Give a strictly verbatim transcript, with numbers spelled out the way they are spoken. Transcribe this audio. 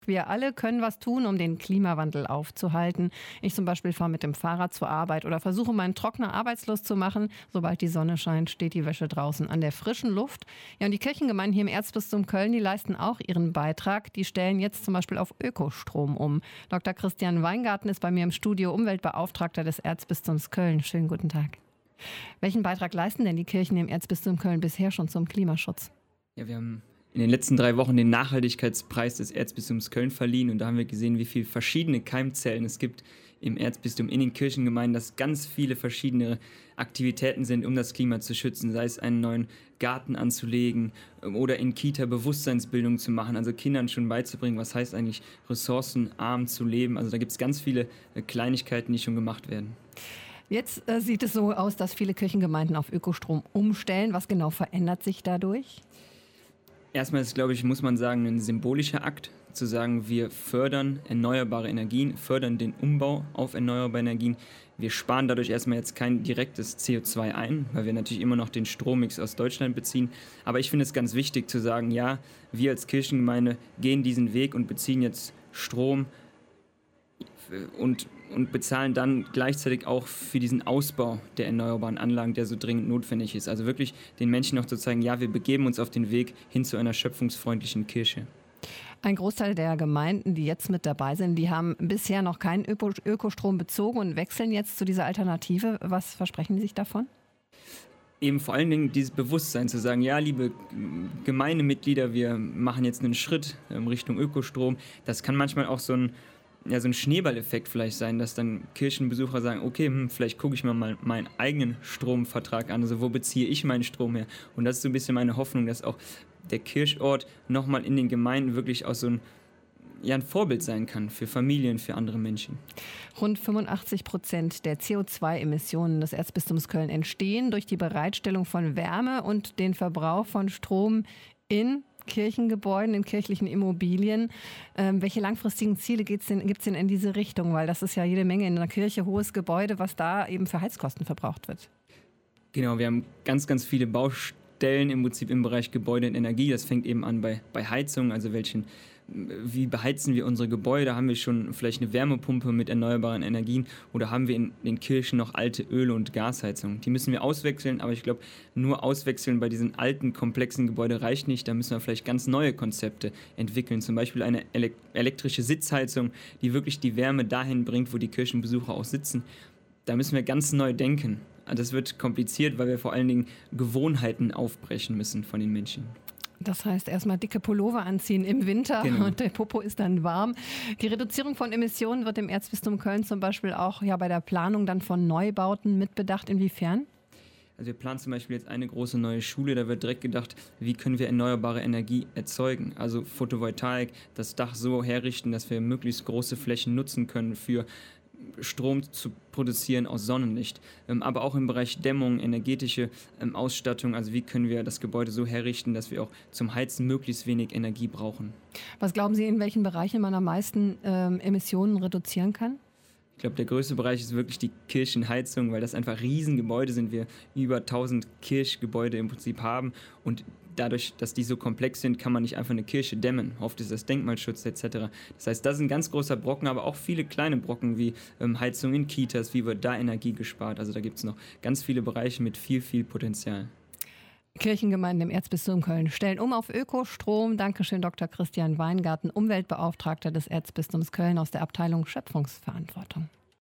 Wir alle können was tun, um den Klimawandel aufzuhalten. Ich zum Beispiel fahre mit dem Fahrrad zur Arbeit oder versuche, meinen Trockner arbeitslos zu machen. Sobald die Sonne scheint, steht die Wäsche draußen an der frischen Luft. Ja, und die Kirchengemeinden hier im Erzbistum Köln, die leisten auch ihren Beitrag. Die stellen jetzt zum Beispiel auf Ökostrom um. Doktor Christian Weingarten ist bei mir im Studio, Umweltbeauftragter des Erzbistums Köln. Schönen guten Tag. Welchen Beitrag leisten denn die Kirchen im Erzbistum Köln bisher schon zum Klimaschutz? Ja, wir haben in den letzten drei Wochen den Nachhaltigkeitspreis des Erzbistums Köln verliehen und da haben wir gesehen, wie viele verschiedene Keimzellen es gibt im Erzbistum, in den Kirchengemeinden, dass ganz viele verschiedene Aktivitäten sind, um das Klima zu schützen, sei es einen neuen Garten anzulegen oder in Kita Bewusstseinsbildung zu machen, also Kindern schon beizubringen, was heißt eigentlich ressourcenarm zu leben. Also da gibt es ganz viele Kleinigkeiten, die schon gemacht werden. Jetzt äh, sieht es so aus, dass viele Kirchengemeinden auf Ökostrom umstellen. Was genau verändert sich dadurch? Erstmal ist, glaube ich, muss man sagen, ein symbolischer Akt, zu sagen, wir fördern erneuerbare Energien, fördern den Umbau auf erneuerbare Energien. Wir sparen dadurch erstmal jetzt kein direktes C O zwei ein, weil wir natürlich immer noch den Strommix aus Deutschland beziehen. Aber ich finde es ganz wichtig zu sagen, ja, wir als Kirchengemeinde gehen diesen Weg und beziehen jetzt Strom und, und bezahlen dann gleichzeitig auch für diesen Ausbau der erneuerbaren Anlagen, der so dringend notwendig ist. Also wirklich den Menschen noch zu zeigen, ja, wir begeben uns auf den Weg hin zu einer schöpfungsfreundlichen Kirche. Ein Großteil der Gemeinden, die jetzt mit dabei sind, die haben bisher noch keinen Öko- Ökostrom bezogen und wechseln jetzt zu dieser Alternative. Was versprechen Sie sich davon? Eben vor allen Dingen dieses Bewusstsein zu sagen, ja, liebe Gemeindemitglieder, wir machen jetzt einen Schritt in Richtung Ökostrom. Das kann manchmal auch so ein ja, so ein Schneeballeffekt vielleicht sein, dass dann Kirchenbesucher sagen, okay, hm, vielleicht gucke ich mir mal meinen eigenen Stromvertrag an, also wo beziehe ich meinen Strom her? Und das ist so ein bisschen meine Hoffnung, dass auch der Kirchort nochmal in den Gemeinden wirklich auch so ein, ja, ein Vorbild sein kann für Familien, für andere Menschen. Rund fünfundachtzig Prozent der C O zwei Emissionen des Erzbistums Köln entstehen durch die Bereitstellung von Wärme und den Verbrauch von Strom in Kirchengebäuden, in kirchlichen Immobilien. Ähm, welche langfristigen Ziele gibt es denn, gibt's denn in diese Richtung? Weil das ist ja jede Menge in einer Kirche, hohes Gebäude, was da eben für Heizkosten verbraucht wird. Genau, wir haben ganz, ganz viele Baustellen im Prinzip im Bereich Gebäude und Energie. Das fängt eben an bei, bei Heizung, also welchen wie beheizen wir unsere Gebäude? Haben wir schon vielleicht eine Wärmepumpe mit erneuerbaren Energien oder haben wir in den Kirchen noch alte Öl- und Gasheizungen? Die müssen wir auswechseln, aber ich glaube, nur auswechseln bei diesen alten, komplexen Gebäuden reicht nicht. Da müssen wir vielleicht ganz neue Konzepte entwickeln, zum Beispiel eine elek- elektrische Sitzheizung, die wirklich die Wärme dahin bringt, wo die Kirchenbesucher auch sitzen. Da müssen wir ganz neu denken. Das wird kompliziert, weil wir vor allen Dingen Gewohnheiten aufbrechen müssen von den Menschen. Das heißt, erstmal dicke Pullover anziehen im Winter, genau, und der Popo ist dann warm. Die Reduzierung von Emissionen wird im Erzbistum Köln zum Beispiel auch ja, bei der Planung dann von Neubauten mitbedacht. Inwiefern? Also wir planen zum Beispiel jetzt eine große neue Schule, da wird direkt gedacht, wie können wir erneuerbare Energie erzeugen? Also Photovoltaik, das Dach so herrichten, dass wir möglichst große Flächen nutzen können für Strom zu produzieren aus Sonnenlicht, ähm, aber auch im Bereich Dämmung, energetische ähm, Ausstattung, also wie können wir das Gebäude so herrichten, dass wir auch zum Heizen möglichst wenig Energie brauchen. Was glauben Sie, in welchen Bereichen man am meisten ähm, Emissionen reduzieren kann? Ich glaube, der größte Bereich ist wirklich die Kirchenheizung, weil das einfach Riesengebäude sind. Wir über tausend Kirchgebäude im Prinzip haben und dadurch, dass die so komplex sind, kann man nicht einfach eine Kirche dämmen. Oft ist das Denkmalschutz et cetera. Das heißt, das ist ein ganz großer Brocken, aber auch viele kleine Brocken wie ähm, Heizung in Kitas, wie wird da Energie gespart. Also da gibt es noch ganz viele Bereiche mit viel, viel Potenzial. Kirchengemeinden im Erzbistum Köln stellen um auf Ökostrom. Dankeschön, Doktor Christian Weingarten, Umweltbeauftragter des Erzbistums Köln aus der Abteilung Schöpfungsverantwortung.